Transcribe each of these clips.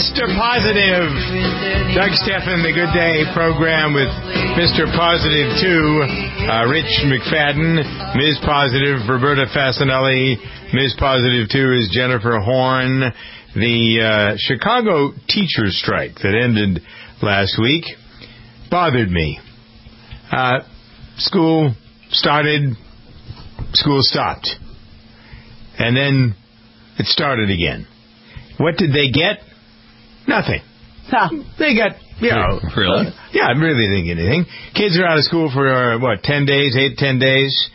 Mr. Positive. Doug Stephan, the Good Day program with Mr. Positive 2, Rich McFadden, Ms. Positive, Roberta Fasanelli, Ms. Positive 2 is Jennifer Horn. The Chicago teacher strike that ended last week bothered me. School started, school stopped. And then it started again. What did they get? Nothing. Huh. They got, Really? I really didn't get anything. Kids are out of school for, 10 days, 8 to 10 days.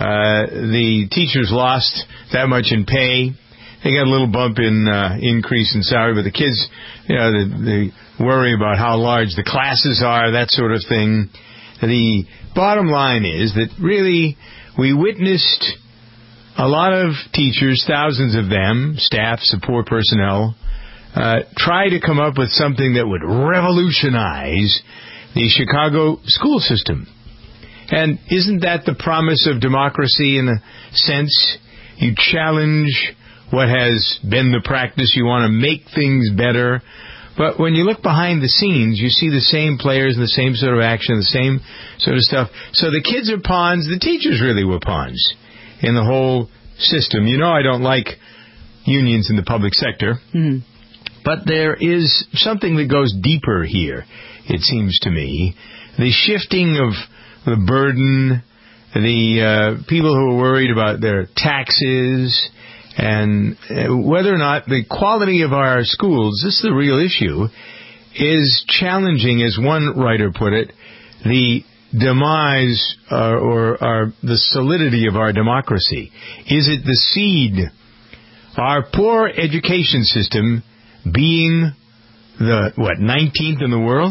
The teachers lost that much in pay. They got a little bump in increase in salary, but the kids, they worry about how large the classes are, that sort of thing. The bottom line is that really we witnessed a lot of teachers, thousands of them, staff, support personnel, try to come up with something that would revolutionize the Chicago school system. And isn't that the promise of democracy in a sense? You challenge what has been the practice. You want to make things better. But when you look behind the scenes, you see the same players and the same sort of action, the same sort of stuff. So the kids are pawns. The teachers really were pawns in the whole system. I don't like unions in the public sector. Mm-hmm. But there is something that goes deeper here, it seems to me. The shifting of the burden, the people who are worried about their taxes, and whether or not the quality of our schools, this is the real issue, is challenging, as one writer put it, the demise or the solidity of our democracy. Is it the seed? Our poor education system being the, 19th in the world,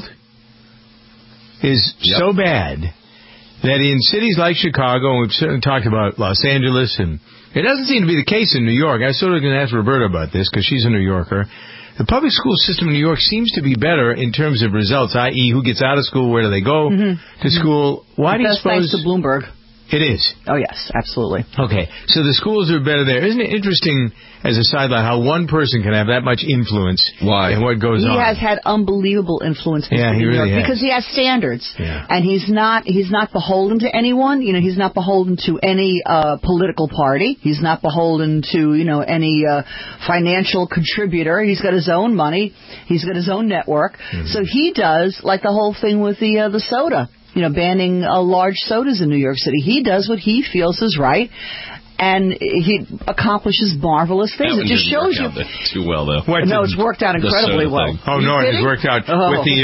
is so bad that in cities like Chicago, and we've certainly talked about Los Angeles, and it doesn't seem to be the case in New York. I was sort of going to ask Roberta about this because she's a New Yorker. The public school system in New York seems to be better in terms of results, i.e., who gets out of school, where do they go to school. Why do you suppose? Thanks to Bloomberg. It is. Oh, yes, absolutely. Okay, so the schools are better there. Isn't it interesting, as a sideline, how one person can have that much influence in what goes on? He has had unbelievable influence in New York because he has standards. Yeah. And he's not beholden to anyone. He's not beholden to any political party. He's not beholden to, any financial contributor. He's got his own money. He's got his own network. Mm-hmm. So he does, like the whole thing with the soda. Banning large sodas in New York City. He does what he feels is right, and he accomplishes marvelous things. It just shows you too well, though. No, it's worked out incredibly well. Oh no, it has worked out with the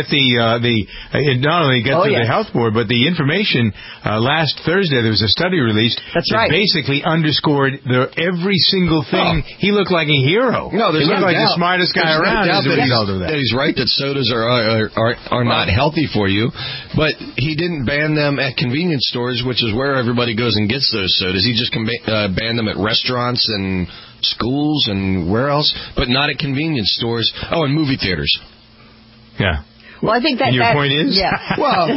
it not only gets to the health board, but the information. Last Thursday there was a study released that basically underscored every single thing. He looked like a hero. No, he looked like the smartest guy around as a result of that. He's right that sodas are not healthy for you, but he didn't ban them at convenience stores, which is where everybody goes and gets those sodas. He just ban them at restaurants and schools and where else, but not at convenience stores. Oh, and movie theaters. Yeah. Well, I think that... And your point is? Yeah. Well,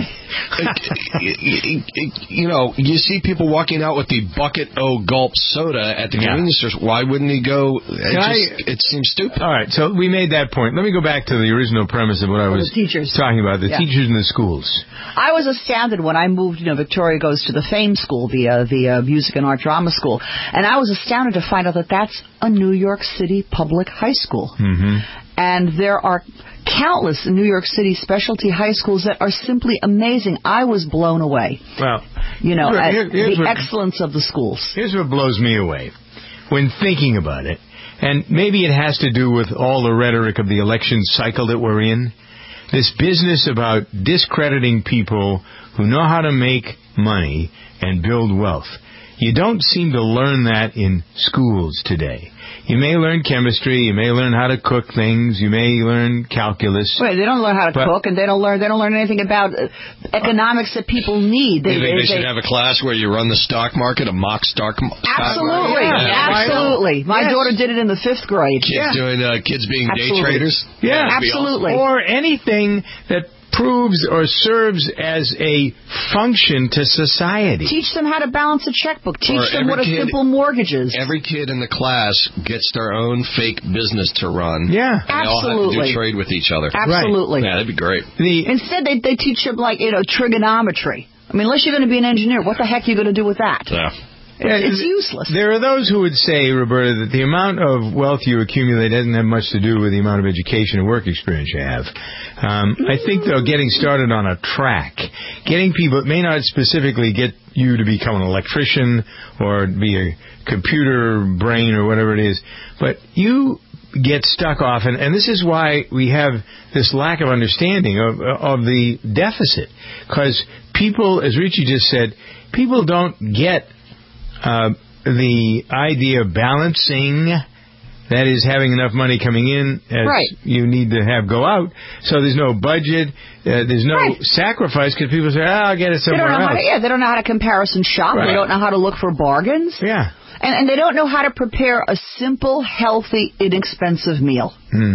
you see people walking out with the bucket gulp soda at the convenience stores. Why wouldn't he go? It seems stupid. All right, so we made that point. Let me go back to the original premise of what I was talking about, the teachers in the schools. I was astounded when I moved. Victoria goes to the FAME school, the Music and Art Drama School, and I was astounded to find out that that's a New York City public high school. Mm-hmm. And there are countless New York City specialty high schools that are simply amazing. I was blown away. Well, at the excellence of the schools. Here's what blows me away when thinking about it, and maybe it has to do with all the rhetoric of the election cycle that we're in. This business about discrediting people who know how to make money and build wealth. You don't seem to learn that in schools today. You may learn chemistry, you may learn how to cook things, you may learn calculus. Wait, they don't learn how to cook, and they don't learn anything about economics that people need. They should have a class where you run the stock market, a mock stock market. Absolutely, absolutely. My daughter did it in the 5th grade. Kids being day traders. Yeah, absolutely. Awesome. Or anything that proves or serves as a function to society. Teach them how to balance a checkbook. Teach them what a simple mortgage is. Every kid in the class gets their own fake business to run. Yeah. And they all have to do trade with each other. Absolutely. Right. Yeah, that'd be great. Instead, they teach them, like, trigonometry. I mean, unless you're going to be an engineer, what the heck are you going to do with that? Yeah. It's useless. There are those who would say, Roberta, that the amount of wealth you accumulate doesn't have much to do with the amount of education and work experience you have. I think, though, getting started on a track, getting people, it may not specifically get you to become an electrician or be a computer brain or whatever it is, but you get stuck off, and this is why we have this lack of understanding of the deficit. Because people, as Richie just said, people don't get the idea of balancing, that is, having enough money coming in as you need to have go out. So there's no budget, there's no sacrifice, because people say, I'll get it somewhere else. They don't know how to comparison shop. They don't know how to look for bargains. Yeah. And they don't know how to prepare a simple, healthy, inexpensive meal.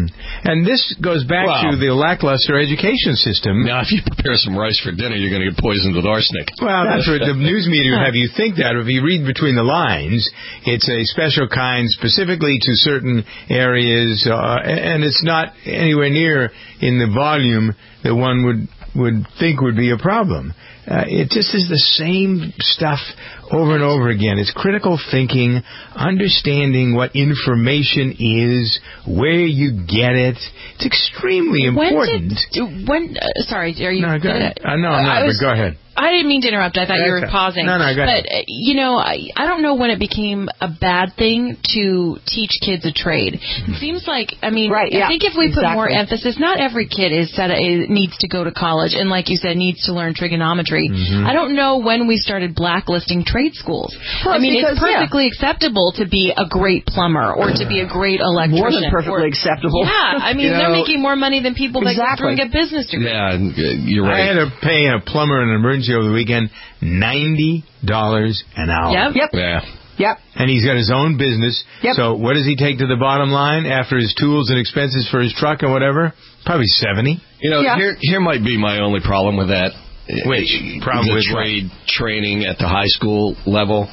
And this goes back to the lackluster education system. Now, if you prepare some rice for dinner, you're going to get poisoned with arsenic. Well, that's what the news media would have you think that. If you read between the lines, it's a special kind specifically to certain areas, and it's not anywhere near in the volume that one would think would be a problem. It just is the same stuff over and over again. It's critical thinking, understanding what information is, where you get it. It's extremely important. Sorry, are you... No, go ahead. No, I'm not, but go ahead. I didn't mean to interrupt. I thought you were pausing. No, go ahead. But, I don't know when it became a bad thing to teach kids a trade. It seems like, I think if we put more emphasis, not every kid needs to go to college and, like you said, needs to learn trigonometry. I don't know when we started blacklisting trade schools. Well, it's perfectly acceptable to be a great plumber or to be a great electrician. More than perfectly acceptable. Yeah, they're making more money than people that go through and get business degrees. Yeah, you're right. I had to pay a plumber in an emergency over the weekend $90 an hour. Yep. Yeah. Yep. And he's got his own business. Yep. So what does he take to the bottom line after his tools and expenses for his truck and whatever? Probably $70. Here might be my only problem with that. Which problem with trade training at the high school level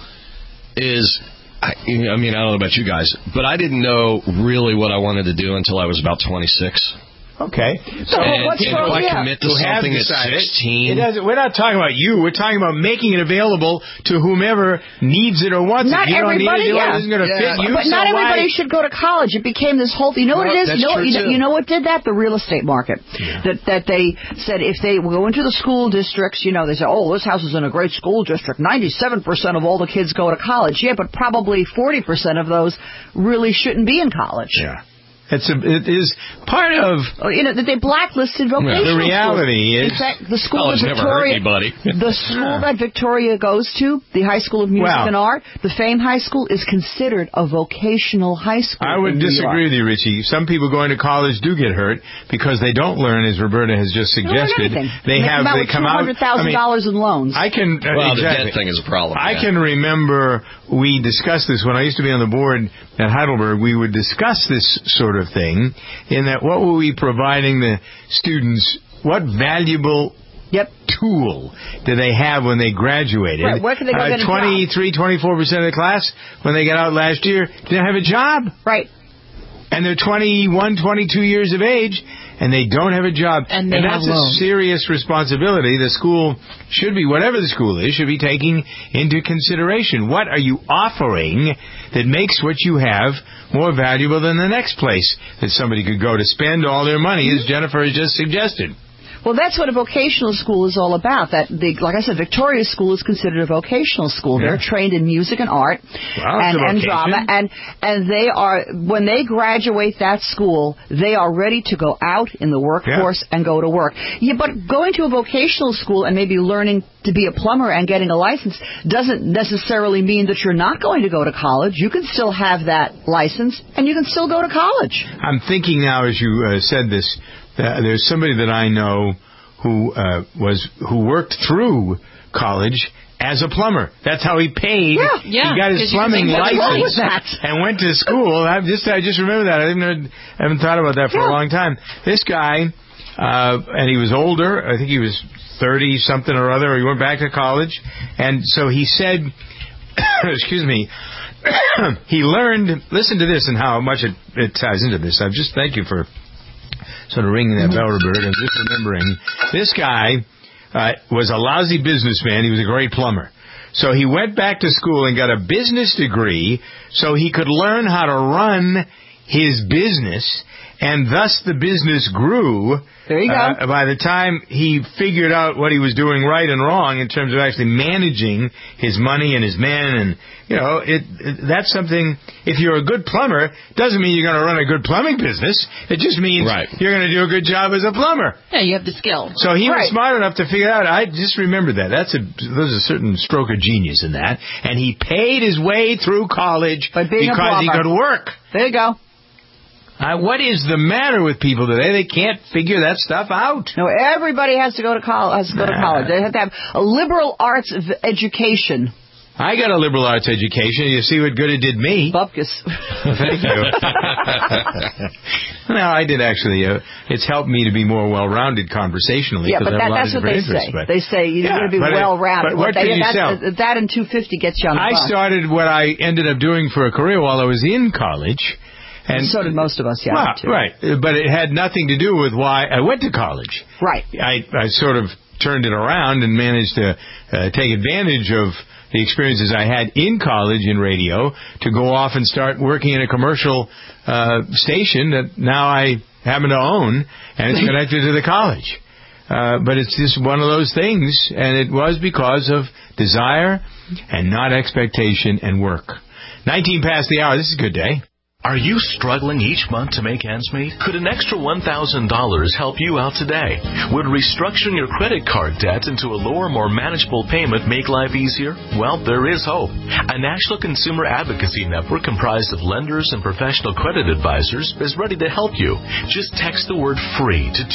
is, I don't know about you guys, but I didn't know really what I wanted to do until I was about 26. Okay. So what's wrong? I commit to something at 16. We're not talking about you. We're talking about making it available to whomever needs it or wants not it. You everybody, don't need it. It isn't going to fit you. But not everybody should go to college. It became this whole thing. You know what it is? You know what did that? The real estate market. Yeah. That they said if they go into the school districts, they say, this house is in a great school district. 97% of all the kids go to college. Yeah, but probably 40% of those really shouldn't be in college. Yeah. It is part of that they blacklisted vocational. The reality is, in fact, the school that Victoria, the school that Victoria goes to, the High School of Music and Art, the Fame High School, is considered a vocational high school. I would disagree with you, Richie. Some people going to college do get hurt because they don't learn, as Roberta has just suggested. They come out with $200,000 in loans. I can the debt thing is a problem. I can remember we discussed this when I used to be on the board at Heidelberg. We would discuss this sort of thing, in that what were we providing the students, what valuable tool do they have when they graduated? Right, where can they go get a 23, 24% of the class when they got out last year didn't have a job. Right. And they're 21, 22 years of age, and they don't have a job. And that's a serious responsibility the school should be, whatever the school is, should be taking into consideration. What are you offering that makes what you have more valuable than the next place that somebody could go to spend all their money, as Jennifer has just suggested? Well, that's what a vocational school is all about. Like I said, Victoria School is considered a vocational school. They're trained in music and art and drama, and they are, when they graduate that school, they are ready to go out in the workforce and go to work. Yeah, but going to a vocational school and maybe learning to be a plumber and getting a license doesn't necessarily mean that you're not going to go to college. You can still have that license, and you can still go to college. I'm thinking now, as you said this, there's somebody that I know who worked through college as a plumber. That's how he paid. Yeah. He got his plumbing license and went to school. I just remember that. I haven't thought about that for a long time. This guy and he was older. I think he was 30-something or other. He went back to college. And so he said, excuse me, he learned, listen to this and how much it ties into this. Thank you for sort of ringing that bell, Roberta, and just remembering. This guy was a lousy businessman. He was a great plumber. So he went back to school and got a business degree so he could learn how to run his business, and thus the business grew. There you go. By the time he figured out what he was doing right and wrong in terms of actually managing his money and his men, and that's something. If you're a good plumber, doesn't mean you're going to run a good plumbing business. It just means you're going to do a good job as a plumber. Yeah, you have the skill. So he was smart enough to figure out. I just remember that. There's a certain stroke of genius in that, and he paid his way through college because he could work. There you go. What is the matter with people today? They can't figure that stuff out. No, everybody has to go to college. They have to have a liberal arts education. I got a liberal arts education. You see what good it did me. Bupkis. Thank you. No, I did actually. It's helped me to be more well-rounded conversationally. Yeah, but that's what they say. They say you're going to be well-rounded. But what can you sell? That and 250 gets you on the bus. I started what I ended up doing for a career while I was in college. And so did most of us, yeah. Well, too. Right, but it had nothing to do with why I went to college. Right. I sort of turned it around and managed to take advantage of the experiences I had in college in radio to go off and start working in a commercial station that now I happen to own, and it's connected to the college. But it's just one of those things, and it was because of desire and not expectation and work. 19 past the hour. This is a good day. Are you struggling each month to make ends meet? Could an extra $1,000 help you out today? Would restructuring your credit card debt into a lower, more manageable payment make life easier? Well, there is hope. A national consumer advocacy network comprised of lenders and professional credit advisors is ready to help you. Just text the word FREE to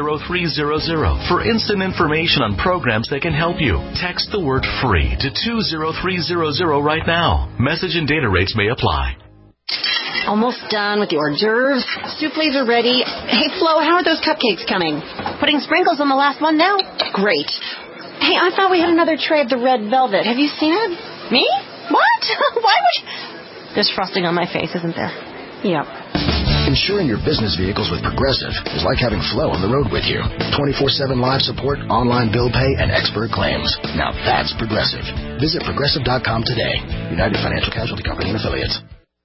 20300 for instant information on programs that can help you. Text the word FREE to 20300 right now. Message and data rates may apply. Almost done with the hors d'oeuvres. Souffles are ready. Hey, Flo, how are those cupcakes coming? Putting sprinkles on the last one now? Great. Hey, I thought we had another tray of the red velvet. Have you seen it? Me? What? Why would you? There's frosting on my face, isn't there? Yep. Insuring your business vehicles with Progressive is like having Flo on the road with you. 24/7 live support, online bill pay, and expert claims. Now that's Progressive. Visit Progressive.com today. United Financial Casualty Company and Affiliates.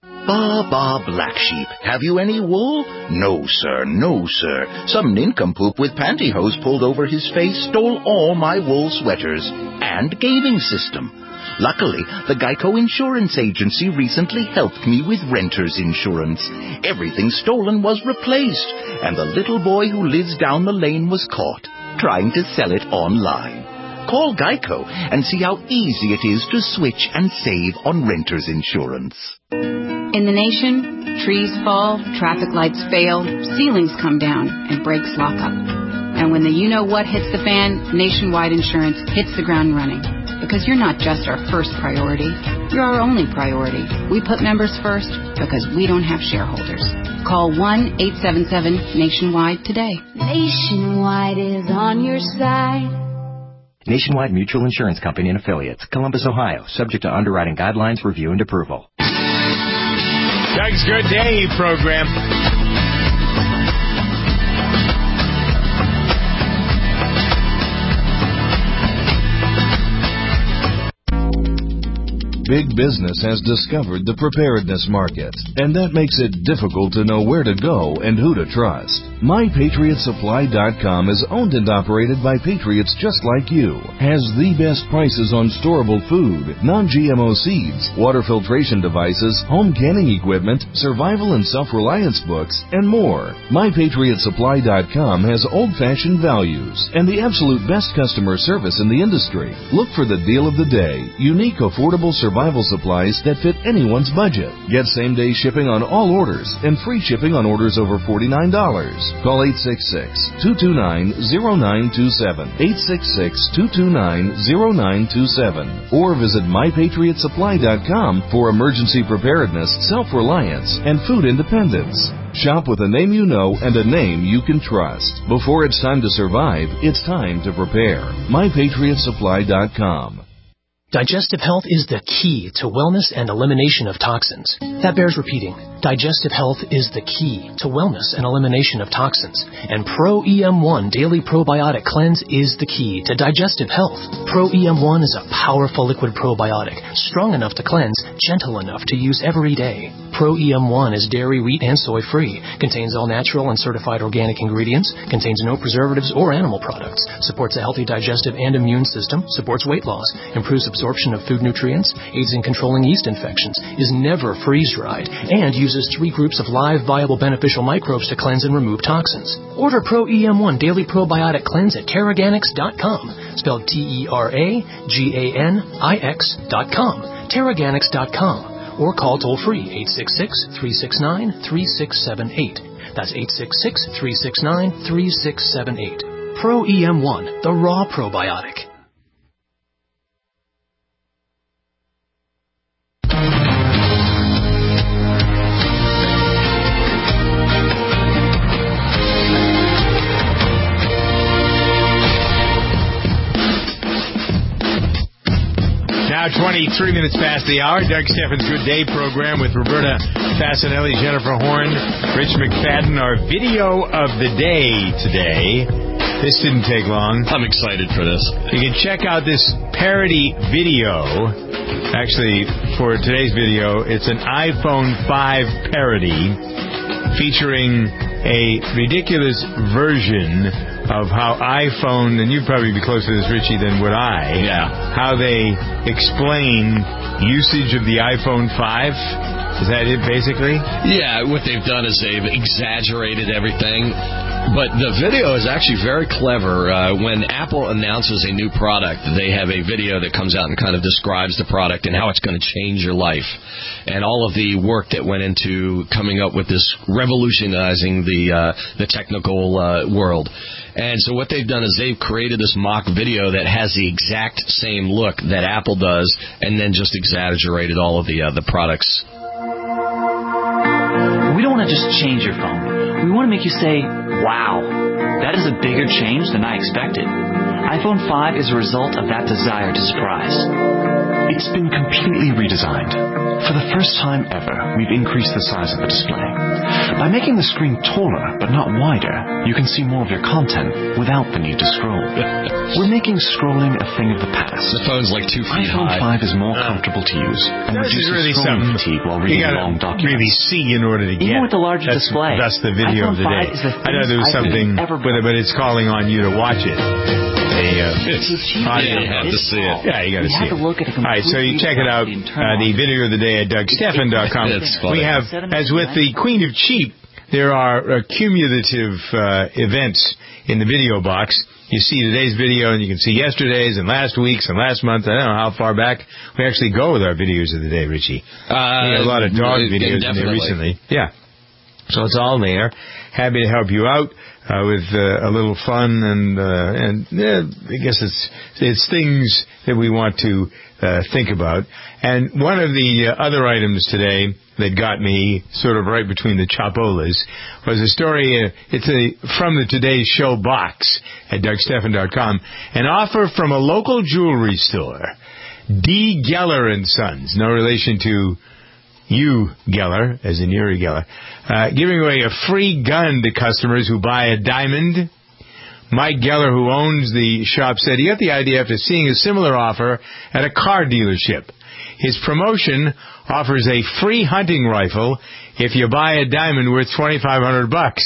Bah, black sheep. Have you any wool? No, sir, no, sir. Some nincompoop with pantyhose pulled over his face stole all my wool sweaters and gaming system. Luckily, the Geico Insurance Agency recently helped me with renter's insurance. Everything stolen was replaced, and the little boy who lives down the lane was caught trying to sell it online. Call Geico and see how easy it is to switch and save on renter's insurance. In the nation, trees fall, traffic lights fail, ceilings come down, and brakes lock up. And when the you-know-what hits the fan, Nationwide Insurance hits the ground running. Because you're not just our first priority, you're our only priority. We put members first because we don't have shareholders. Call 1-877-NATIONWIDE today. Nationwide is on your side. Nationwide Mutual Insurance Company and Affiliates, Columbus, Ohio, subject to underwriting guidelines, review, and approval. Doug's Good Day program. Big business has discovered the preparedness market, and that makes it difficult to know where to go and who to trust. MyPatriotSupply.com is owned and operated by patriots just like you. Has the best prices on storable food, non-GMO seeds, water filtration devices, home canning equipment, survival and self-reliance books, and more. MyPatriotSupply.com has old-fashioned values and the absolute best customer service in the industry. Look for the deal of the day. Unique, affordable survival survival supplies that fit anyone's budget. Get same-day shipping on all orders and free shipping on orders over $49. Call 866-229-0927, 866-229-0927, or visit MyPatriotSupply.com for emergency preparedness, self-reliance, and food independence. Shop with a name you know and a name you can trust. Before it's time to survive, it's time to prepare. MyPatriotSupply.com. Digestive health is the key to wellness and elimination of toxins. That bears repeating. Digestive health is the key to wellness and elimination of toxins. And Pro EM1 Daily Probiotic Cleanse is the key to digestive health. Pro EM1 is a powerful liquid probiotic, strong enough to cleanse, gentle enough to use every day. Pro EM1 is dairy, wheat, and soy free, contains all natural and certified organic ingredients, contains no preservatives or animal products, supports a healthy digestive and immune system, supports weight loss, improves absorption of food nutrients, aids in controlling yeast infections, is never freeze-dried, and uses 3 groups of live, viable, beneficial microbes to cleanse and remove toxins. Order Pro EM1 Daily Probiotic Cleanse at Teraganix.com, spelled TerraGanix.com, Teraganix.com, or call toll-free 866-369-3678. That's 866-369-3678. Pro EM1, the raw probiotic. Now 23 minutes past the hour. Doug Steffens' Good Day program with Roberta Fascinelli, Jennifer Horn, Rich McFadden. Our video of the day today. This didn't take long. I'm excited for this. You can check out this parody video. Actually, for today's video, it's an iPhone 5 parody featuring a ridiculous version of how iPhone, and you'd probably be closer to this, Richie, than would I. Yeah. How they explain usage of the iPhone 5. Is that it, basically? Yeah, what they've done is they've exaggerated everything. But the video is actually very clever. When Apple announces a new product, they have a video that comes out and kind of describes the product and how it's going to change your life. And all of the work that went into coming up with this, revolutionizing the technical world. And so what they've done is they've created this mock video that has the exact same look that Apple does, and then just exaggerated all of the products. We don't want to just change your phone. We want to make you say, wow, that is a bigger change than I expected. iPhone 5 is a result of that desire to surprise. It's been completely redesigned. For the first time ever, we've increased the size of the display. By making the screen taller but not wider, you can see more of your content without the need to scroll. We're making scrolling a thing of the past. The phone's like 2 feet iPhone high. 5 is more comfortable to use and reduces really scrolling fatigue while reading long documents. Really see in order to get. Even with the larger display, that's the video iPhone of the day. I know there was something with it, but it's calling on you to watch it. You have to see it. Yeah, you got to see it. All right, so you check it out. The video of the day at DougSteffen.com. We have, as with the Queen of Cheap, there are cumulative events in the video box. You see today's video, and you can see yesterday's and last week's and last month. I don't know how far back we actually go with our videos of the day, Richie. We had a lot of dog videos in there recently. Yeah. So it's all there. Happy to help you out with a little fun, and I guess it's things that we want to think about. And one of the other items today that got me sort of right between the chopolas was a story. It's from the Today Show box at DougSteffen.com. An offer from a local jewelry store, D. Geller and Sons, no relation to you, Geller, as in Uri Geller, giving away a free gun to customers who buy a diamond. Mike Geller, who owns the shop, said he got the idea after seeing a similar offer at a car dealership. His promotion offers a free hunting rifle if you buy a diamond worth $2,500.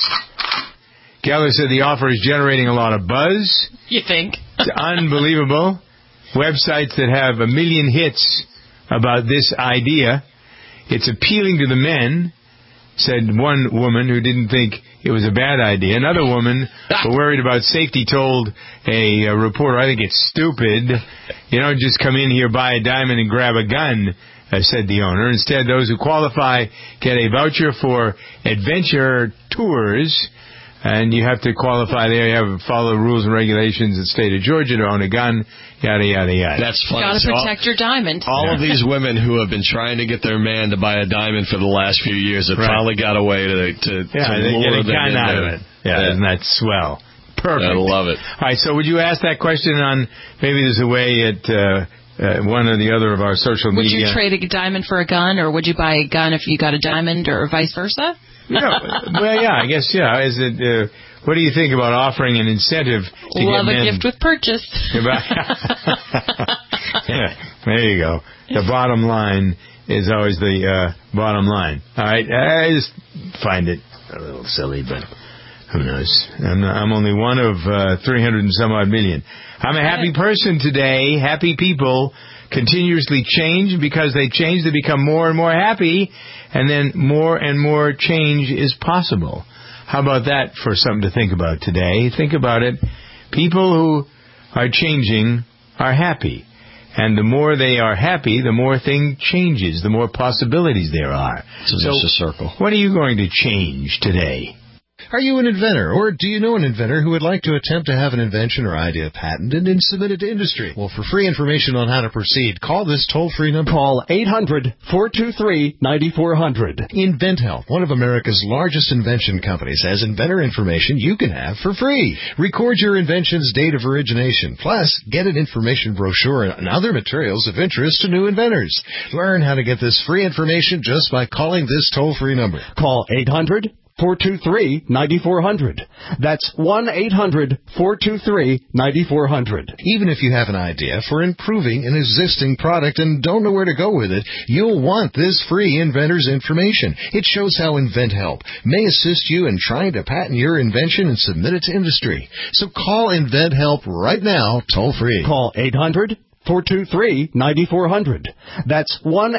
Geller said the offer is generating a lot of buzz. You think? It's unbelievable. Websites that have 1 million hits about this idea. It's appealing to the men, said one woman who didn't think it was a bad idea. Another woman, worried about safety, told a reporter, I think it's stupid. You don't just come in here, buy a diamond, and grab a gun, said the owner. Instead, those who qualify get a voucher for adventure tours. And you have to qualify there. You have to follow the rules and regulations in the state of Georgia to own a gun, yada, yada, yada. That's funny. Got to protect your diamond. All of these women who have been trying to get their man to buy a diamond for the last few years have finally got a way to they get a gun out of it. Yeah, isn't that swell? Perfect. I love it. All right, so would you ask that question on, maybe there's a way at one or the other of our social media. Would you trade a diamond for a gun, or would you buy a gun if you got a diamond, or vice versa? Well, yeah, I guess, yeah. Is it? What do you think about offering an incentive to Love get men? a gift with purchase. Yeah, there you go. The bottom line is always the bottom line. All right, I just find it a little silly, but who knows? I'm only one of 300 and some odd million. I'm a happy person today. Happy people continuously change. Because they change, they become more and more happy, and then more and more change is possible. How about that for something to think about today? Think about it. People who are changing are happy. And the more they are happy, the more thing changes, the more possibilities there are. So just a circle. What are you going to change today? Are you an inventor, or do you know an inventor who would like to attempt to have an invention or idea patented and submit it to industry? Well, for free information on how to proceed, call this toll-free number. Call 800-423-9400. InventHelp, one of America's largest invention companies, has inventor information you can have for free. Record your invention's date of origination, plus get an information brochure and other materials of interest to new inventors. Learn how to get this free information just by calling this toll-free number. Call 800-423-9400. That's 1-800-423-9400. Even if you have an idea for improving an existing product and don't know where to go with it, you'll want this free inventor's information. It shows how InventHelp may assist you in trying to patent your invention and submit it to industry. So call InventHelp right now, toll free. Call 800-423-9400. That's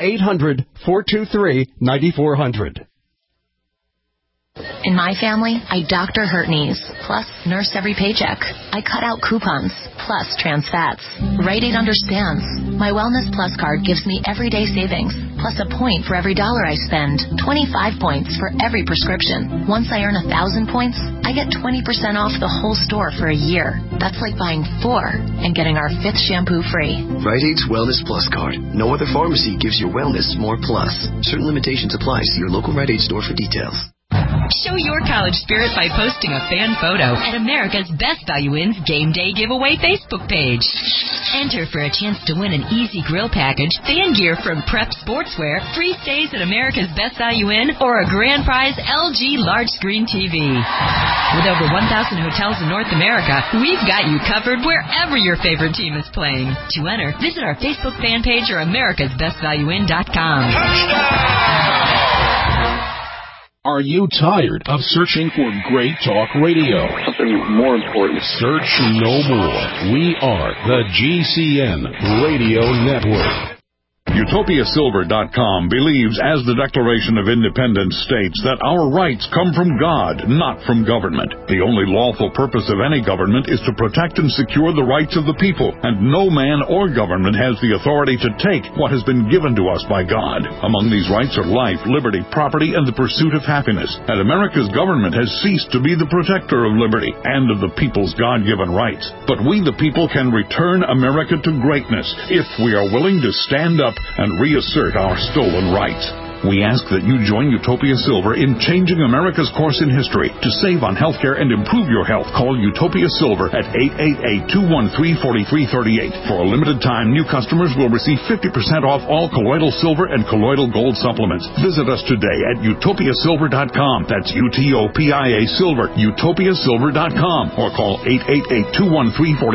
1-800-423-9400. In my family, I doctor hurt knees, plus nurse every paycheck. I cut out coupons, plus trans fats. Rite Aid understands. My Wellness Plus card gives me everyday savings, plus a point for every dollar I spend. 25 points for every prescription. Once I earn 1,000 points, I get 20% off the whole store for a year. That's like buying 4 and getting our 5th shampoo free. Rite Aid's Wellness Plus card. No other pharmacy gives your wellness more plus. Certain limitations apply. See your local Rite Aid store for details. Show your college spirit by posting a fan photo at America's Best Value In's Game Day Giveaway Facebook page. Enter for a chance to win an Easy Grill package, fan gear from Prep Sportswear, free stays at America's Best Value Inn, or a grand prize LG large screen TV. With over 1,000 hotels in North America, we've got you covered wherever your favorite team is playing. To enter, visit our Facebook fan page or americasbestvaluein.com. Are you tired of searching for great talk radio? Something more important. Search no more. We are the GCN Radio Network. UtopiaSilver.com believes, as the Declaration of Independence states, that our rights come from God, not from government. The only lawful purpose of any government is to protect and secure the rights of the people, and no man or government has the authority to take what has been given to us by God. Among these rights are life, liberty, property, and the pursuit of happiness. And America's government has ceased to be the protector of liberty and of the people's God-given rights. But we, the people, can return America to greatness if we are willing to stand up and reassert our stolen rights. We ask that you join Utopia Silver in changing America's course in history. To save on health care and improve your health, call Utopia Silver at 888-213-4338. For a limited time, new customers will receive 50% off all colloidal silver and colloidal gold supplements. Visit us today at utopiasilver.com. That's UTOPIA Silver, utopiasilver.com. Or call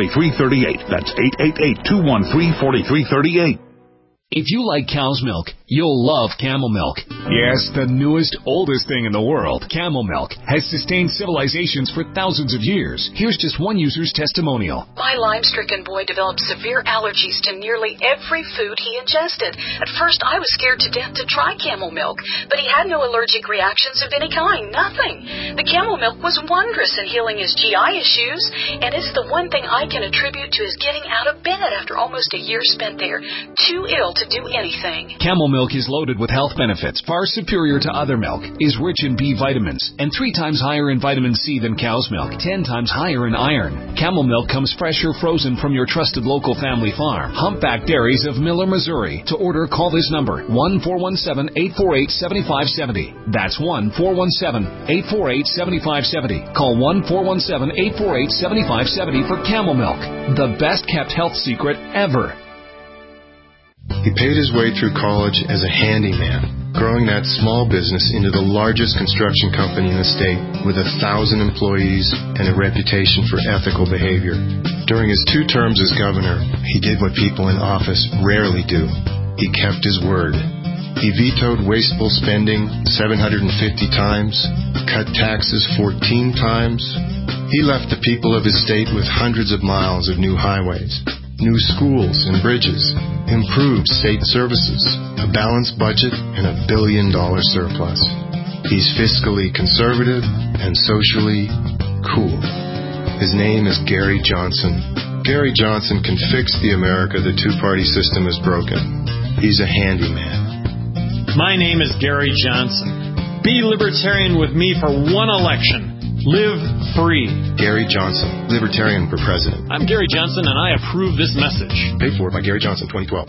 888-213-4338. That's 888-213-4338. If you like cow's milk, you'll love Camel Milk. Yes, the newest, oldest thing in the world, Camel Milk, has sustained civilizations for thousands of years. Here's just one user's testimonial. My Lyme-stricken boy developed severe allergies to nearly every food he ingested. At first, I was scared to death to try Camel Milk, but he had no allergic reactions of any kind, nothing. The Camel Milk was wondrous in healing his GI issues, and it's the one thing I can attribute to his getting out of bed after almost a year spent there, too ill to do anything. Camel Milk is loaded with health benefits far superior to other milk, is rich in B vitamins, and 3 times higher in vitamin C than cow's milk, 10 times higher in iron. Camel Milk comes fresh or frozen from your trusted local family farm. Humpback Dairies of Miller, Missouri. To order, call this number, 1-417-848-7570. That's 1-417-848-7570. Call 1-417-848-7570 for Camel Milk, the best kept health secret ever. He paid his way through college as a handyman, growing that small business into the largest construction company in the state with 1,000 employees and a reputation for ethical behavior. During his 2 terms as governor, he did what people in office rarely do. He kept his word. He vetoed wasteful spending 750 times, cut taxes 14 times. He left the people of his state with hundreds of miles of new highways, new schools and bridges, improved state services, a balanced budget, and $1 billion surplus. He's fiscally conservative and socially cool. His name is Gary Johnson. Gary Johnson can fix the America the two-party system has broken. He's a handyman. My name is Gary Johnson. Be libertarian with me for one election. Live free. Gary Johnson, Libertarian for President. I'm Gary Johnson, and I approve this message. Paid for by Gary Johnson, 2012.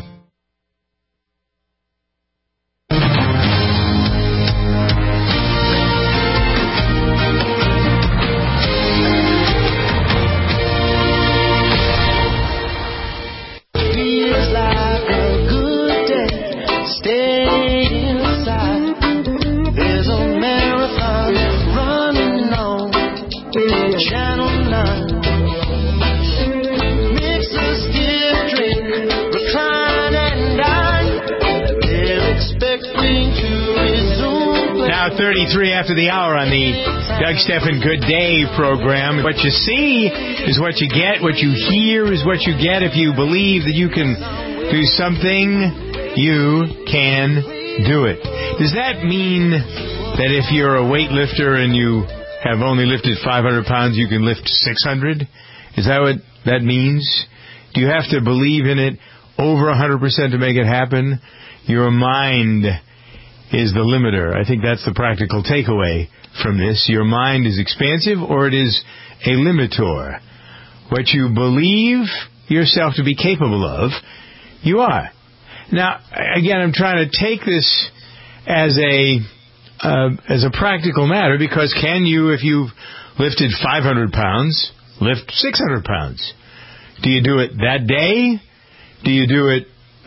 Feels like a good day. Stay inside. There's a marathon running on Channel 9. Mix a stiff drink, recline and dine. They're expecting to resume. Now 33 after the hour on the Doug Stephan Good Day program. What you see is what you get. What you hear is what you get. If you believe that you can do something, you can do it. Does that mean that if you're a weightlifter and you have only lifted 500 pounds, you can lift 600? Is that what that means? Do you have to believe in it over 100% to make it happen? Your mind is the limiter. I think that's the practical takeaway from this. Your mind is expansive or it is a limitor. What you believe yourself to be capable of, you are. Now, again, I'm trying to take this as a practical matter, because can you, if you've lifted 500 pounds, lift 600 pounds? Do you do it that day? Do you do it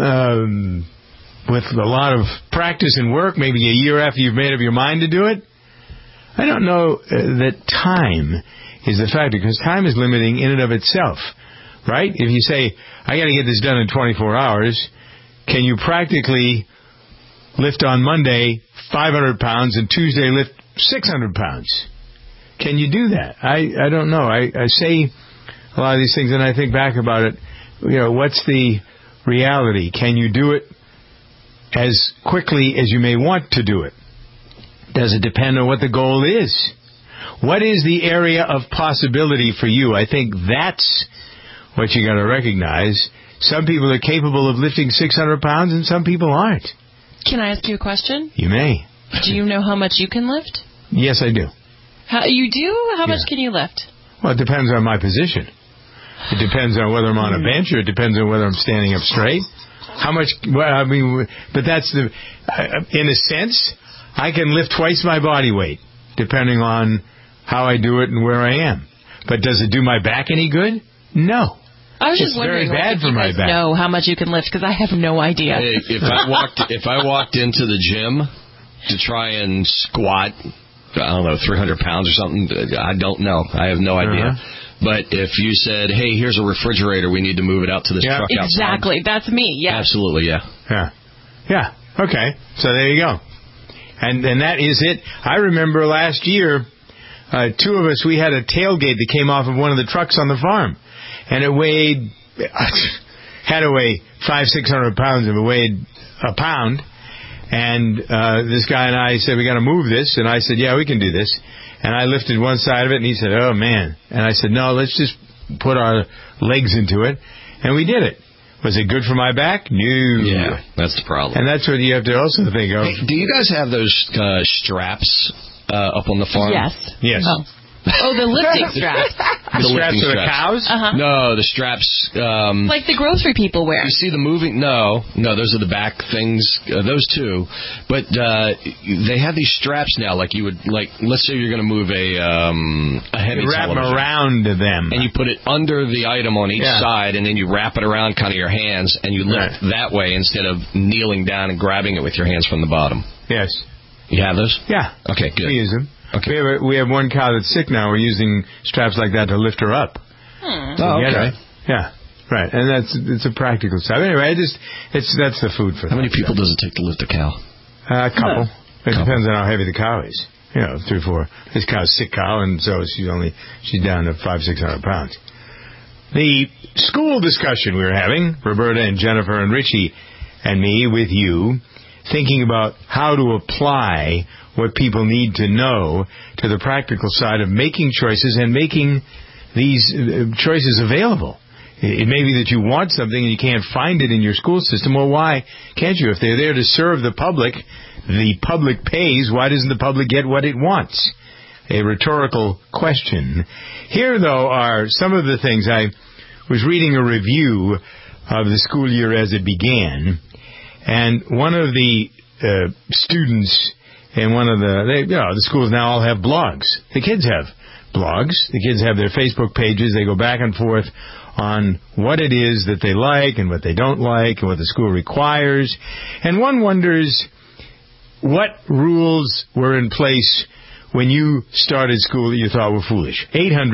with a lot of practice and work, maybe a year after you've made up your mind to do it? I don't know that time is the factor, because time is limiting in and of itself, right? If you say, I got to get this done in 24 hours, can you practically lift on Monday 500 pounds and Tuesday lift 600 pounds? Can you do that? I don't know. I say a lot of these things and I think back about it. You know, what's the reality? Can you do it as quickly as you may want to do it? Does it depend on what the goal is? What is the area of possibility for you? I think that's what you got to recognize. Some people are capable of lifting 600 pounds and some people aren't. Can I ask you a question? You may. Do you know how much you can lift? Yes, I do. You do? How much can you lift? Well, it depends on my position. It depends on whether I'm on a bench, or it depends on whether I'm standing up straight. How much? Well, I mean, but that's the. In a sense, I can lift twice my body weight, depending on how I do it and where I am. But does it do my back any good? No. I was just wondering if you guys know how much you can lift, because I have no idea. Hey, if I walked into the gym to try and squat, I don't know, 300 pounds or something, I don't know. I have no idea. But if you said, hey, here's a refrigerator, we need to move it out to this truck outside. Exactly. That's me, yeah. Absolutely, yeah. Yeah. Okay, so there you go. And that is it. I remember last year, two of us, we had a tailgate that came off of one of the trucks on the farm. And it had to weigh 500-600 pounds, and it weighed a pound. And this guy and I said, we got to move this. And I said, yeah, we can do this. And I lifted one side of it, and he said, oh, man. And I said, no, let's just put our legs into it. And we did it. Was it good for my back? No. Yeah, that's the problem. And that's what you have to also think of. Hey, do you guys have those straps up on the farm? Yes. Oh, the lifting straps. The straps for the cows? Uh-huh. No, the straps. Like the grocery people wear. You see the moving? No, those are the back things. Those two. But they have these straps now. Like you would, let's say you're going to move a heavy you wrap television. them around them. And you put it under the item on each side, and then you wrap it around kind of your hands, and you lift that way instead of kneeling down and grabbing it with your hands from the bottom. Yes. You have those? Yeah. Okay, good. We use them. Okay. We have one cow that's sick now. We're using straps like that to lift her up. Oh, okay. Yeah, right. And it's a practical stuff. Anyway, that's the food for How many people does it take to lift a cow? A couple. It depends on how heavy the cow is. 3 or 4. This cow's a sick cow, and so she's down to 500-600 pounds. The school discussion we were having, Roberta and Jennifer and Richie and me with you, thinking about how to apply what people need to know to the practical side of making choices and making these choices available. It may be that you want something and you can't find it in your school system. Well, why can't you? If they're there to serve the public pays. Why doesn't the public get what it wants? A rhetorical question. Here, though, are some of the things. I was reading a review of the school year as it began, and one of the students in one of the schools now all have blogs. The kids have blogs. The kids have their Facebook pages. They go back and forth on what it is that they like and what they don't like and what the school requires. And one wonders what rules were in place when you started school that you thought were foolish.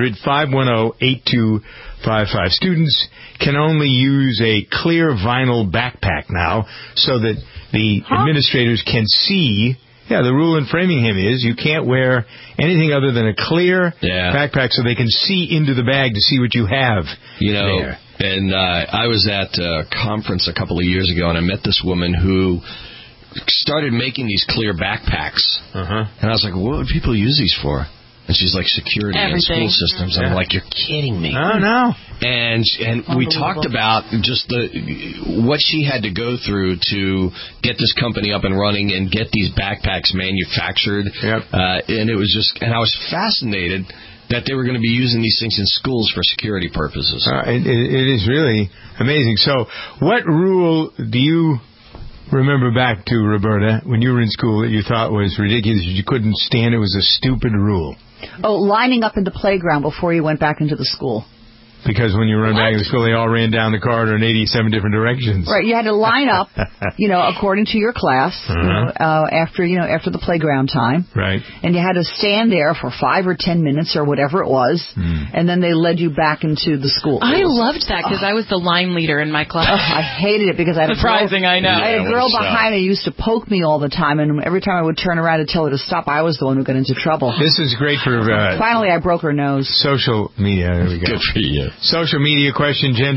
800-510-8255. Students can only use a clear vinyl backpack now so that the administrators can see. Yeah, the rule in Framingham is you can't wear anything other than a clear backpack so they can see into the bag to see what you have there. And I was at a conference a couple of years ago, and I met this woman who started making these clear backpacks. And I was like, what would people use these for? And she's like, security and school systems. And I'm like, you're kidding me. Oh, no. And we talked about just what she had to go through to get this company up and running and get these backpacks manufactured. And it was just, and I was fascinated that they were going to be using these things in schools for security purposes. It is really amazing. So what rule do you remember back to, Roberta, when you were in school that you thought was ridiculous, you couldn't stand? It was a stupid rule. Oh, lining up in the playground before you went back into the school. Because when you run back into school, they all ran down the corridor in 87 different directions. Right, you had to line up, according to your class, after the playground time. Right. And you had to stand there for 5 or 10 minutes or whatever it was, and then they led you back into the school. I loved that because I was the line leader in my class. I hated it because I had surprising, I know. I had a girl behind me who used to poke me all the time, and every time I would turn around to tell her to stop, I was the one who got into trouble. This is great for... Finally, I broke her nose. Social media. There we go. Good for you. Social media question, Jen.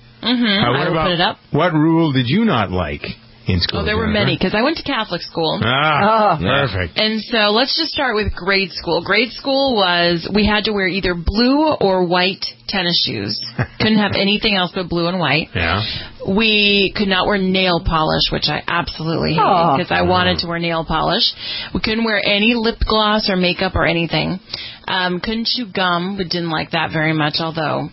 I will put it up. What rule did you not like in school? Oh, there were many, because I went to Catholic school. Perfect. And so let's just start with grade school. Grade school was, we had to wear either blue or white tennis shoes. Couldn't have anything else but blue and white. Yeah. We could not wear nail polish, which I absolutely hated, because I wanted to wear nail polish. We couldn't wear any lip gloss or makeup or anything. Couldn't chew gum. We didn't like that very much, although...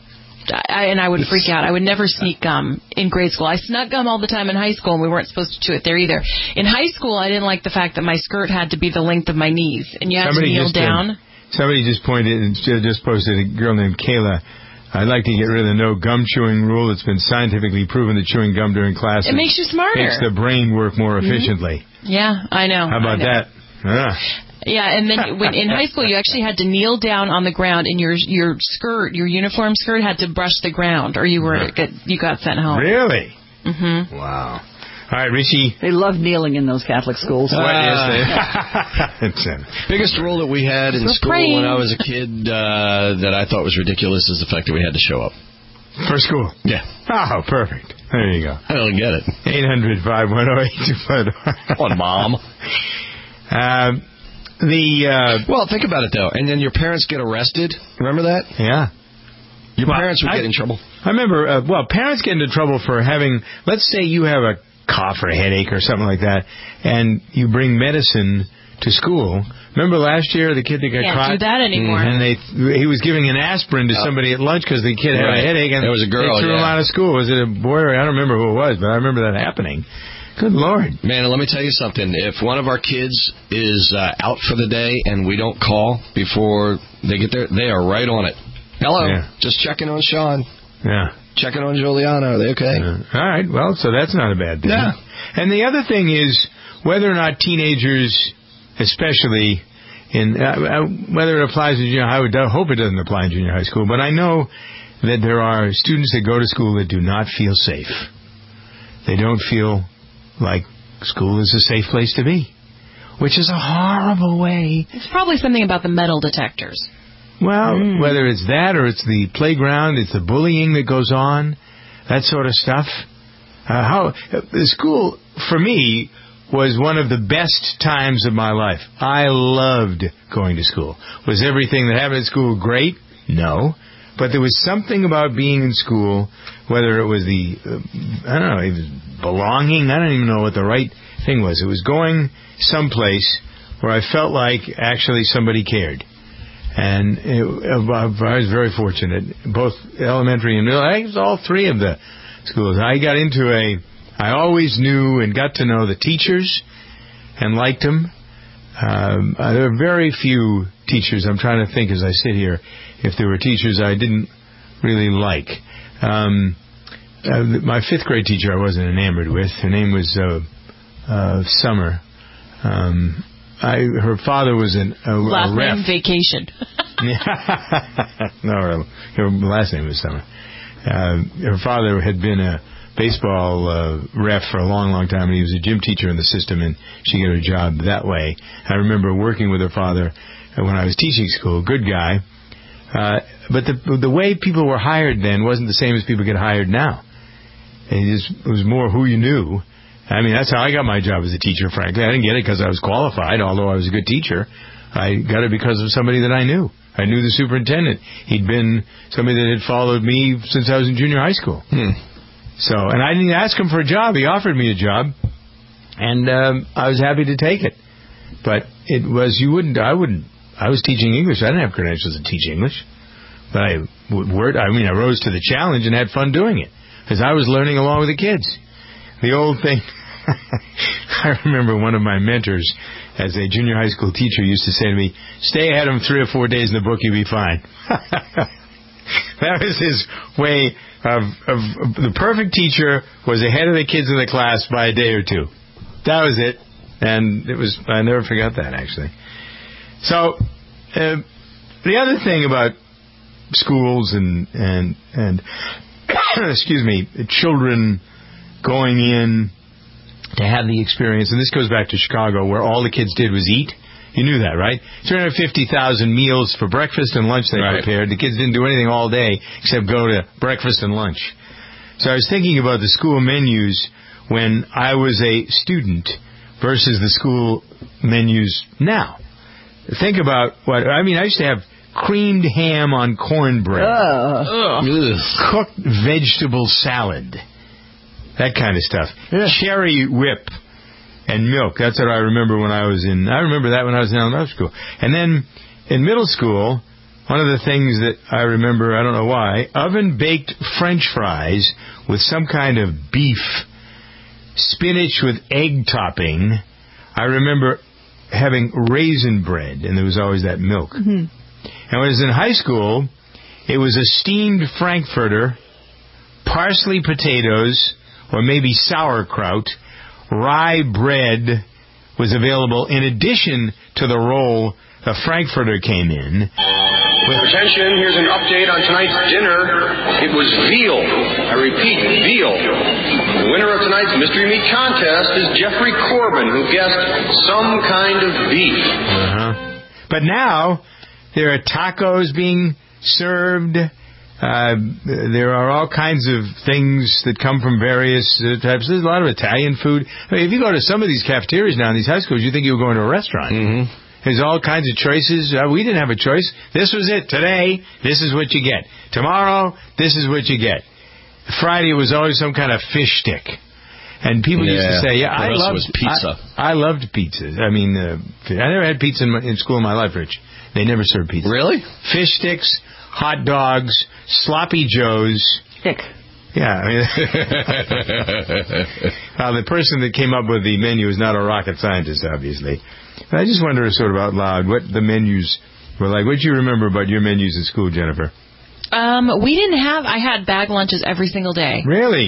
I would freak out. I would never sneak gum in grade school. I snuck gum all the time in high school, and we weren't supposed to chew it there either. In high school, I didn't like the fact that my skirt had to be the length of my knees, and you had to kneel down. Somebody just posted, a girl named Kayla, I'd like to get rid of the no gum chewing rule. It's been scientifically proven that chewing gum during class makes you smarter. Makes the brain work more efficiently. Yeah, I know. How about that? Yeah, and then in high school, you actually had to kneel down on the ground, and your skirt, your uniform skirt, had to brush the ground, or you got sent home. Really? Mm-hmm. Wow. All right, Richie. They love kneeling in those Catholic schools. Biggest rule that we had in school when I was a kid that I thought was ridiculous is the fact that we had to show up. For school? Yeah. Oh, perfect. There you go. I don't get it. 800-510-8255. Come on, Mom. Well, think about it, though. And then your parents get arrested. Remember that? Yeah. Your parents would get in trouble. I remember, parents get into trouble for having, let's say you have a cough or a headache or something like that, and you bring medicine to school. Remember last year, the kid that got caught? Can't do that anymore. And he was giving an aspirin to somebody at lunch because the kid had a headache, and it was a girl, they threw him out of school. Was it a boy? I don't remember who it was, but I remember that happening. Good Lord. Man, let me tell you something. If one of our kids is out for the day and we don't call before they get there, they are right on it. Hello. Yeah. Just checking on Sean. Yeah. Checking on Juliana. Are they okay? All right. Well, so that's not a bad thing. Yeah. And the other thing is whether or not teenagers, especially in whether it applies in junior high, I would hope it doesn't apply in junior high school, but I know that there are students that go to school that do not feel safe. They don't feel like school is a safe place to be, which is a horrible way. It's probably something about the metal detectors. Well, whether it's that or it's the playground, it's the bullying that goes on, that sort of stuff. The school, for me, was one of the best times of my life. I loved going to school. Was everything that happened at school great? No. But there was something about being in school, whether it was it was belonging. I don't even know what the right thing was. It was going someplace where I felt like actually somebody cared. And I was very fortunate, both elementary and middle. I think it was all three of the schools. I always knew and got to know the teachers and liked them. There were very few teachers, I'm trying to think as I sit here, if there were teachers I didn't really like. My fifth grade teacher I wasn't enamored with. Her name was Summer. Her father was a last ref. name Vacation. No, her last name was Summer. Her father had been a baseball ref for a long, long time, and he was a gym teacher in the system, and she got her job that way. I remember working with her father when I was teaching school. Good guy. But the way people were hired then wasn't the same as people get hired now. It was more who you knew. I mean, that's how I got my job as a teacher, frankly. I didn't get it because I was qualified, although I was a good teacher. I got it because of somebody that I knew. I knew the superintendent. He'd been somebody that had followed me since I was in junior high school. So, and I didn't ask him for a job. He offered me a job, and I was happy to take it. But it was, I was teaching English. I didn't have credentials to teach English. But I rose to the challenge and had fun doing it because I was learning along with the kids. The old thing, I remember one of my mentors as a junior high school teacher used to say to me, stay ahead of him 3 or 4 days in the book, you'll be fine. That was his way of the perfect teacher was ahead of the kids in the class by a day or two. That was it. And I never forgot that, actually. So, the other thing about schools and excuse me, children going in to have the experience, and this goes back to Chicago where all the kids did was eat. You knew that, right? 350,000 meals for breakfast and lunch they prepared. The kids didn't do anything all day except go to breakfast and lunch. So I was thinking about the school menus when I was a student versus the school menus now. Think about I used to have creamed ham on cornbread, cooked vegetable salad, that kind of stuff, cherry whip and milk. That's what I remember when I was in elementary school. And then in middle school, one of the things that I remember, I don't know why, oven-baked French fries with some kind of beef, spinach with egg topping. I remember having raisin bread, and there was always that milk. Mm-hmm. And when I was in high school, it was a steamed Frankfurter, parsley potatoes, or maybe sauerkraut. Rye bread was available in addition to the roll the Frankfurter came in. Attention, here's an update on tonight's dinner. It was veal. I repeat, veal. The winner of tonight's Mystery Meat Contest is Jeffrey Corbin, who guessed some kind of beef. But now, there are tacos being served. There are all kinds of things that come from various types. There's a lot of Italian food. I mean, if you go to some of these cafeterias now in these high schools, you think you're going to a restaurant. Mm-hmm. There's all kinds of choices. We didn't have a choice. This was it. Today, this is what you get. Tomorrow, this is what you get. Friday, it was always some kind of fish stick. And people used to say, I loved pizza. I loved pizza. I mean, I never had pizza in school in my life, Rich. They never served pizza. Really? Fish sticks, hot dogs, sloppy joes. Stick. Yeah. I mean, the person that came up with the menu is not a rocket scientist, obviously. But I just wonder sort of out loud what the menus were like. What do you remember about your menus in school, Jennifer? We didn't have... I had bag lunches every single day. Really?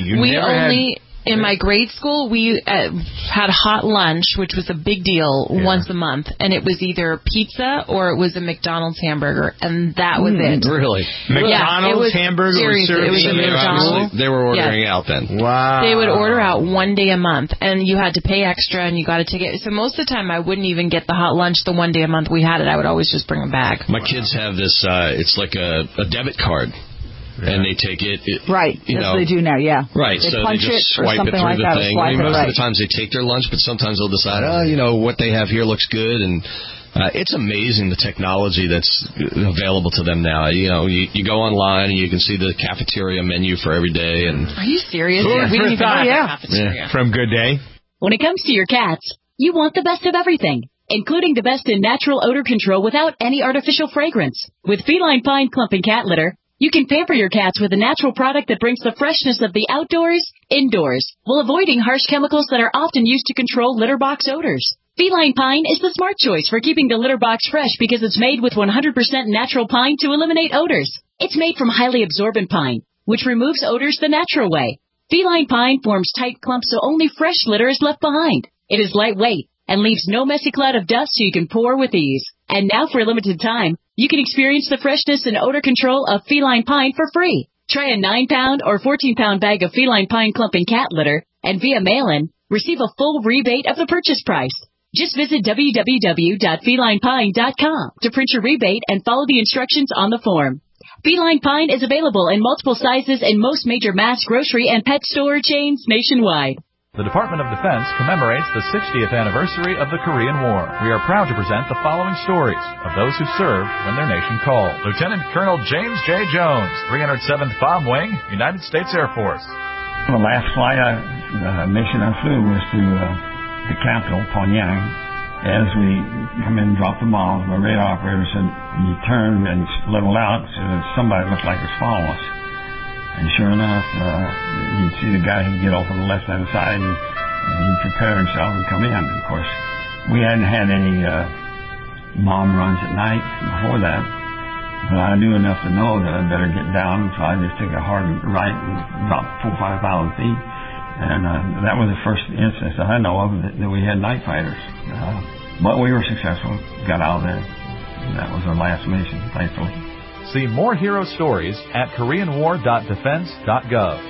In my grade school, we had hot lunch, which was a big deal once a month, and it was either pizza or it was a McDonald's hamburger, and that was it. Really? McDonald's hamburger was served? It was a McDonald's. They were ordering out then. Wow. They would order out one day a month, and you had to pay extra, and you got a ticket. So most of the time, I wouldn't even get the hot lunch the one day a month we had it. I would always just bring them back. My kids have this, it's like a debit card. Yeah. And they take it, right, as they do now, Right, they so they just swipe it through like the thing. Most of the times they take their lunch, but sometimes they'll decide, what they have here looks good. And it's amazing the technology that's available to them now. You go online and you can see the cafeteria menu for every day. And are you serious? We didn't even have a cafeteria. From Good Day. When it comes to your cats, you want the best of everything, including the best in natural odor control without any artificial fragrance. With Feline Pine Clumping Cat Litter, you can pamper your cats with a natural product that brings the freshness of the outdoors indoors, while avoiding harsh chemicals that are often used to control litter box odors. Feline Pine is the smart choice for keeping the litter box fresh because it's made with 100% natural pine to eliminate odors. It's made from highly absorbent pine, which removes odors the natural way. Feline Pine forms tight clumps so only fresh litter is left behind. It is lightweight and leaves no messy cloud of dust so you can pour with ease. And now for a limited time, you can experience the freshness and odor control of Feline Pine for free. Try a 9-pound or 14-pound bag of Feline Pine Clumping Cat Litter, and via mail-in, receive a full rebate of the purchase price. Just visit www.felinepine.com to print your rebate and follow the instructions on the form. Feline Pine is available in multiple sizes in most major mass grocery and pet store chains nationwide. The Department of Defense commemorates the 60th anniversary of the Korean War. We are proud to present the following stories of those who served when their nation called. Lieutenant Colonel James J. Jones, 307th Bomb Wing, United States Air Force. The last mission I flew was to the capital, Pyongyang. As we come in and drop the bombs, my radar operator said, you turn and level out, so somebody looked like was following us. And sure enough, you'd see the guy who'd get off on the left-hand side, and he'd prepare himself and come in. And of course, we hadn't had any bomb runs at night before that, but I knew enough to know that I'd better get down, so I just took a hard right and about 4,000 or 5,000 feet. And that was the first instance that I know of that we had night fighters. But we were successful, got out of there. And that was our last mission, thankfully. See more hero stories at koreanwar.defense.gov.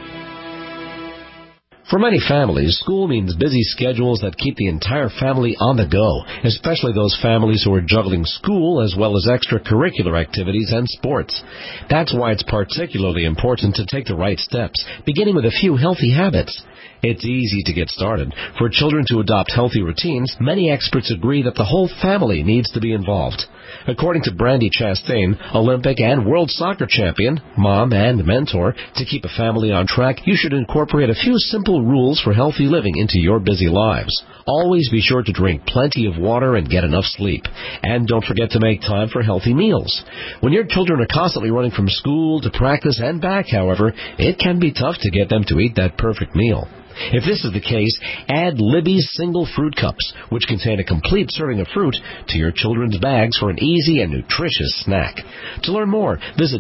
For many families, school means busy schedules that keep the entire family on the go, especially those families who are juggling school as well as extracurricular activities and sports. That's why it's particularly important to take the right steps, beginning with a few healthy habits. It's easy to get started. For children to adopt healthy routines, many experts agree that the whole family needs to be involved. According to Brandy Chastain, Olympic and world soccer champion, mom and mentor, to keep a family on track, you should incorporate a few simple rules for healthy living into your busy lives. Always be sure to drink plenty of water and get enough sleep. And don't forget to make time for healthy meals. When your children are constantly running from school to practice and back, however, it can be tough to get them to eat that perfect meal. If this is the case, add Libby's Single Fruit Cups, which contain a complete serving of fruit, to your children's bags for an easy and nutritious snack. To learn more, visit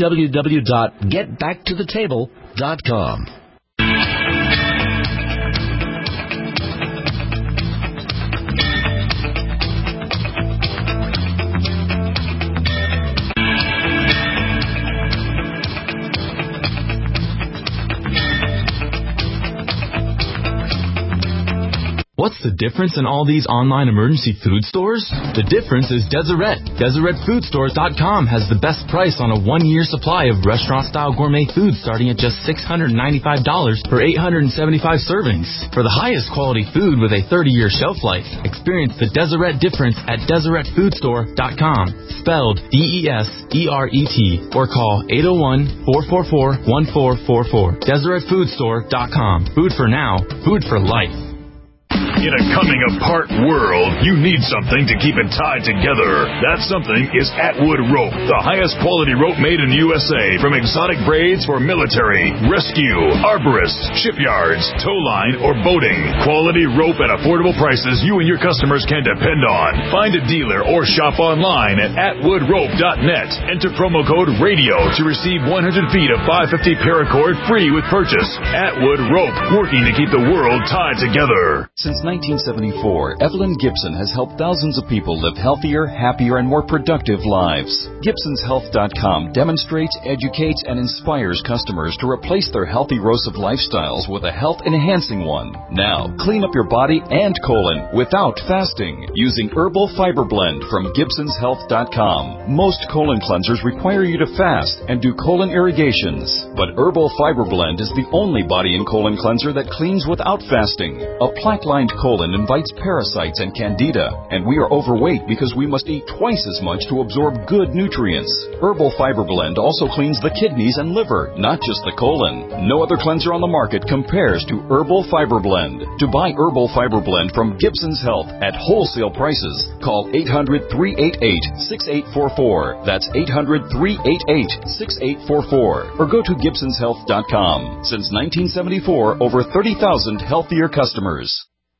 www.getbacktothetable.com. the difference in all these online emergency food stores? The difference is Deseret. DeseretFoodStores.com has the best price on a 1-year supply of restaurant-style gourmet food starting at just $695 for 875 servings. For the highest quality food with a 30-year shelf life, experience the Deseret difference at DeseretFoodStore.com, spelled DESERET, or call 801-444-1444. DeseretFoodStore.com. Food for now, food for life. In a coming-apart world, you need something to keep it tied together. That something is Atwood Rope, the highest quality rope made in the USA, from exotic braids for military, rescue, arborists, shipyards, tow line, or boating. Quality rope at affordable prices you and your customers can depend on. Find a dealer or shop online at atwoodrope.net. Enter promo code RADIO to receive 100 feet of 550 paracord free with purchase. Atwood Rope, working to keep the world tied together. Since 1974, Evelyn Gibson has helped thousands of people live healthier, happier, and more productive lives. GibsonsHealth.com demonstrates, educates, and inspires customers to replace their healthy erosive lifestyles with a health-enhancing one. Now, clean up your body and colon without fasting using Herbal Fiber Blend from GibsonsHealth.com. Most colon cleansers require you to fast and do colon irrigations, but Herbal Fiber Blend is the only body and colon cleanser that cleans without fasting. A plaque-lined colon invites parasites and candida, and we are overweight because we must eat twice as much to absorb good nutrients. Herbal Fiber Blend also cleans the kidneys and liver, not just the colon. No other cleanser on the market compares to Herbal Fiber Blend. To buy Herbal Fiber Blend from Gibson's Health at wholesale prices, call 800-388-6844. That's 800-388-6844. Or go to GibsonsHealth.com. Since 1974, over 30,000 healthier customers.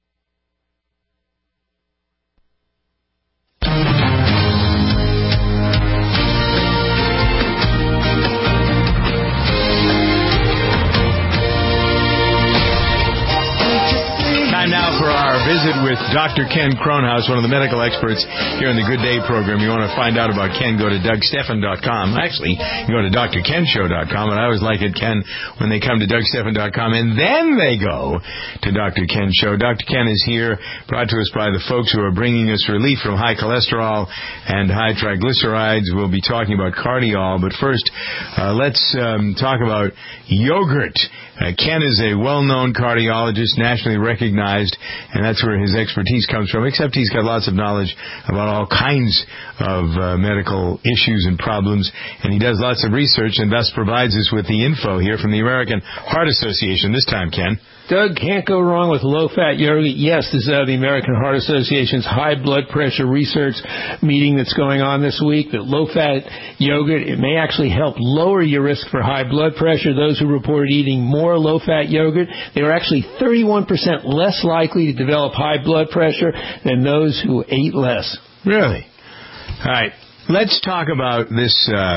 Now for our visit with Dr. Ken Kronhaus, one of the medical experts here in the Good Day program. You want to find out about Ken, go to DougStephan.com. Actually, you go to DrKenShow.com, and I always like it, Ken, when they come to DougStephan.com, and then they go to Dr. Ken Show. Dr. Ken is here, brought to us by the folks who are bringing us relief from high cholesterol and high triglycerides. We'll be talking about cardiol, but first, let's talk about yogurt. Ken is a well-known cardiologist, nationally recognized, and that's where his expertise comes from, except he's got lots of knowledge about all kinds of medical issues and problems, and he does lots of research and thus provides us with the info here from the American Heart Association this time, Ken. Doug, can't go wrong with low-fat yogurt. Yes, this is the American Heart Association's high blood pressure research meeting that's going on this week. That low-fat yogurt, it may actually help lower your risk for high blood pressure. Those who reported eating more low-fat yogurt, they were actually 31% less likely to develop high blood pressure than those who ate less. Really? All right. Let's talk about this.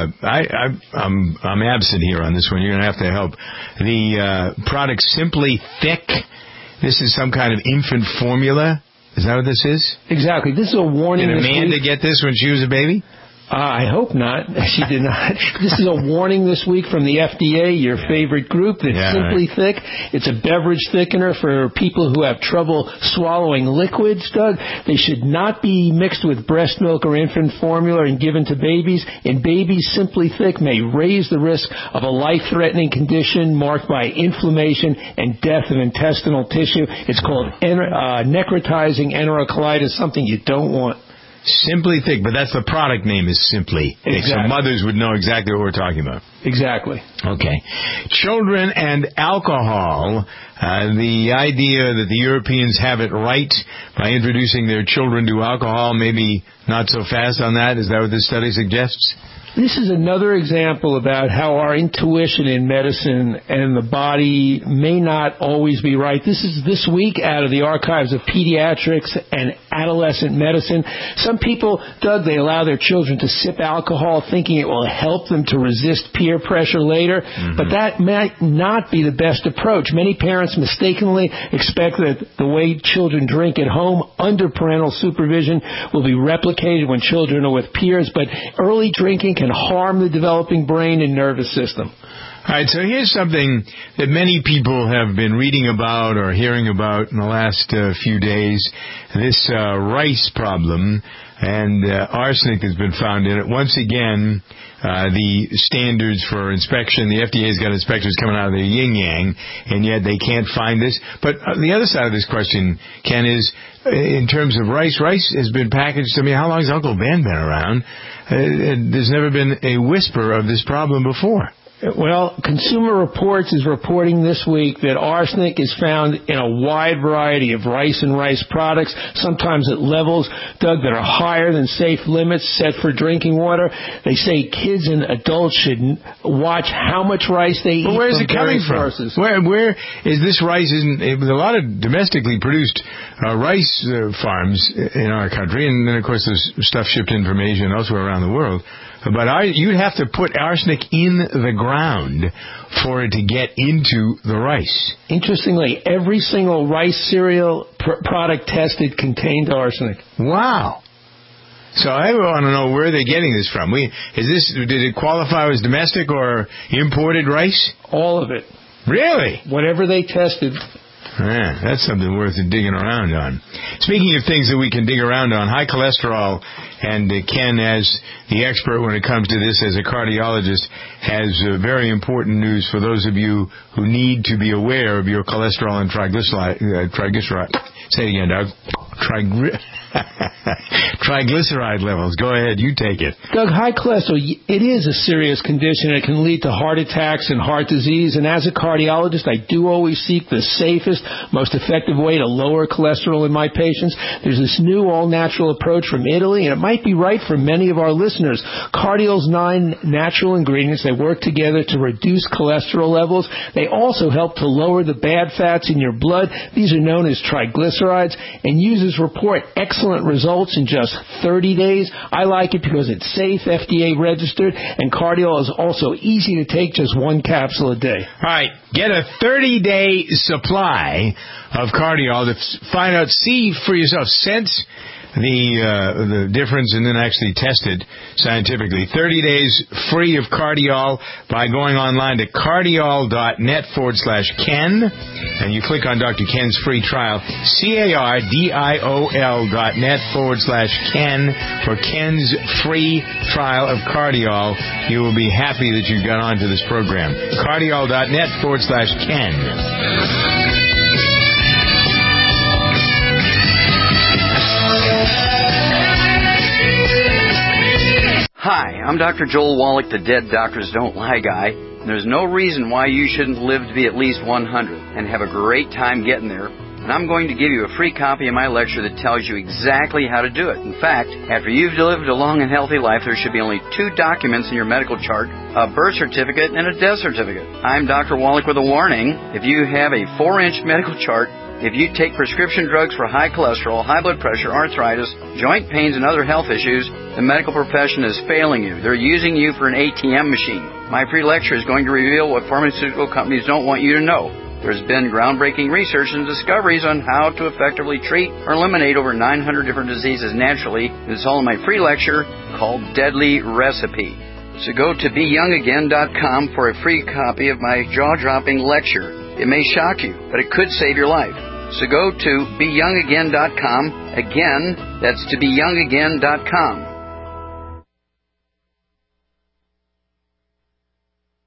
I'm absent here on this one. You're going to have to help. The product Simply Thick. This is some kind of infant formula. Is that what this is? Exactly. This is a warning. Did Amanda get this when she was a baby? I hope not. She did not. This is a warning this week from the FDA, your favorite group, that's Simply Thick. It's a beverage thickener for people who have trouble swallowing liquids, Doug. They should not be mixed with breast milk or infant formula and given to babies. In babies, Simply Thick may raise the risk of a life-threatening condition marked by inflammation and death of intestinal tissue. It's called necrotizing enterocolitis, something you don't want. Simply Thick, but that's the product name is Simply Thick, so mothers would know exactly what we're talking about. Exactly. Okay. Children and alcohol. The idea that the Europeans have it right by introducing their children to alcohol, maybe not so fast on that. Is that what this study suggests? This is another example about how our intuition in medicine and the body may not always be right. This is this week out of the archives of pediatrics and adolescent medicine. Some people, Doug, they allow their children to sip alcohol thinking it will help them to resist peer pressure later, but that might not be the best approach. Many parents mistakenly expect that the way children drink at home under parental supervision will be replicated when children are with peers, but early drinking can harm the developing brain and nervous system. All right, so here's something that many people have been reading about or hearing about in the last few days, this rice problem and arsenic that's been found in it. Once again, the standards for inspection, the FDA's got inspectors coming out of the yin-yang, and yet they can't find this. But the other side of this question, Ken, is in terms of rice has been packaged. I mean, how long has Uncle Ben been around? There's never been a whisper of this problem before. Well, Consumer Reports is reporting this week that arsenic is found in a wide variety of rice and rice products, sometimes at levels, Doug, that are higher than safe limits set for drinking water. They say kids and adults should watch how much rice they eat. But where is it coming from? Sources. Where is this rice? There's a lot of domestically produced rice farms in our country, and then, of course, there's stuff shipped in from Asia and elsewhere around the world. But you'd have to put arsenic in the ground for it to get into the rice. Interestingly, every single rice cereal product tested contained arsenic. Wow. So I want to know where they're getting this from. Did it qualify as domestic or imported rice? All of it. Really? Whatever they tested. Yeah, that's something worth digging around on. Speaking of things that we can dig around on, high cholesterol, and Ken, as the expert when it comes to this as a cardiologist, has very important news for those of you who need to be aware of your cholesterol and triglyceride. Say it again, Doug. Triglyceride levels. Go ahead, you take it. Doug, high cholesterol, it is a serious condition. It can lead to heart attacks and heart disease. And as a cardiologist, I do always seek the safest, most effective way to lower cholesterol in my patients. There's this new all-natural approach from Italy, and it might be right for many of our listeners. Cardiol's 9 natural ingredients, they work together to reduce cholesterol levels. They also help to lower the bad fats in your blood. These are known as triglycerides, and users report excellent results in just 30 days. I like it because it's safe, FDA registered, and Cardiol is also easy to take, just 1 capsule a day. All right, get a 30-day supply of Cardiol to find out, see for yourself, sense the difference, and then actually test it scientifically. 30 days free of Cardiol by going online to cardiol.net/Ken, and you click on Dr. Ken's free trial, cardiol.net/Ken for Ken's free trial of Cardiol. You will be happy that you got onto this program. cardiol.net/Ken. Hi, I'm Dr. Joel Wallach, the Dead Doctors Don't Lie guy. There's no reason why you shouldn't live to be at least 100 and have a great time getting there. And I'm going to give you a free copy of my lecture that tells you exactly how to do it. In fact, after you've lived a long and healthy life, there should be only 2 documents in your medical chart, a birth certificate and a death certificate. I'm Dr. Wallach with a warning. If you have a 4-inch medical chart, if you take prescription drugs for high cholesterol, high blood pressure, arthritis, joint pains, and other health issues, the medical profession is failing you. They're using you for an ATM machine. My free lecture is going to reveal what pharmaceutical companies don't want you to know. There's been groundbreaking research and discoveries on how to effectively treat or eliminate over 900 different diseases naturally. It's all in my free lecture called Deadly Recipe. So go to BeYoungAgain.com for a free copy of my jaw-dropping lecture. It may shock you, but it could save your life. So go to BeYoungAgain.com. Again, that's to BeYoungAgain.com.